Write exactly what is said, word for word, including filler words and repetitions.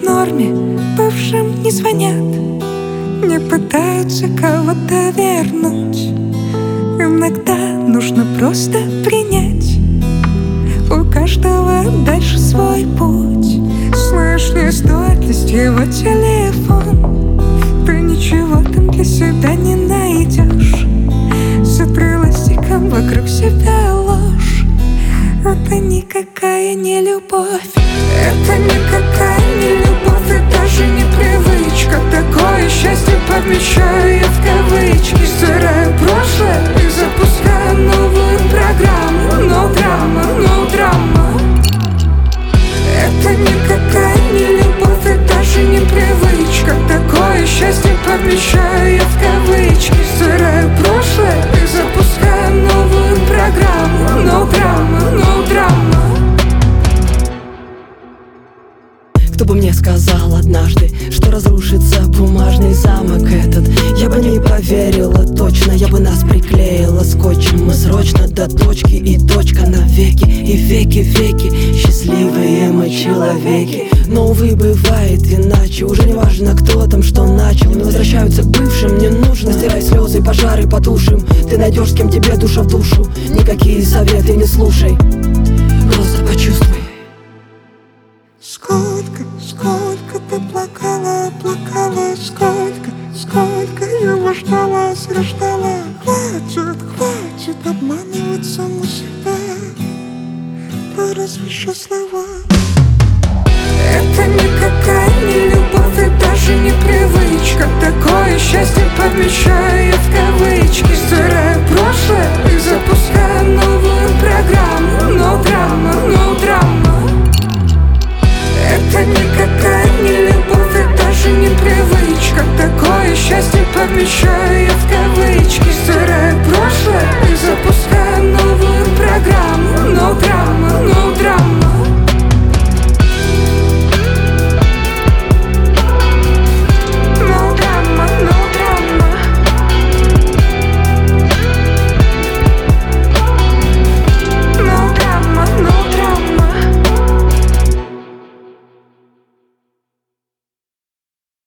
в норме, бывшим не звонят, не пытаются кого-то вернуть. Иногда нужно просто принять, у каждого дальше свой путь. Слышь, не стоит лезть его телефон, ты ничего там для себя не найдешь. Закрылась диком вокруг себя ложь. Это никакая не любовь. Это никакая не любовь и даже не привычка. Такое счастье подмечаю я в кавычки. Стираю прошлое и запускаю новую программу. No drama, no drama. Это никакая не любовь и даже не привычка. Такое счастье подмечаю я в кавычки. Стираю прошлое и запускаю новую программу. No drama, no drama. Кто бы мне сказал однажды, что разрушится бумажный замок этот, я бы не поверила точно, я бы нас приклеила скотчем. Мы срочно до точки, и точка навеки, и веки, веки. Счастливые мы человеки, но, увы, бывает иначе. Уже не важно, кто там что начал. Не возвращаются к бывшим, не нужно. Стирай слезы, пожары потушим. Ты найдешь, с кем тебе душа в душу. Никакие советы не слушай, просто почувствуй. Сколько, сколько ты плакала, плакала, сколько, сколько его ждала, ждала. Хватит, хватит обманывать саму себя. Ты разве счастлива? Это никакая не любовь и даже не привычка. Такое счастье подмечаю я в кавычки. Стираю прошлое и запускаю новую программу. No drama, no drama. Это никакая не любовь и даже не привычка. Такое счастье подмечаю я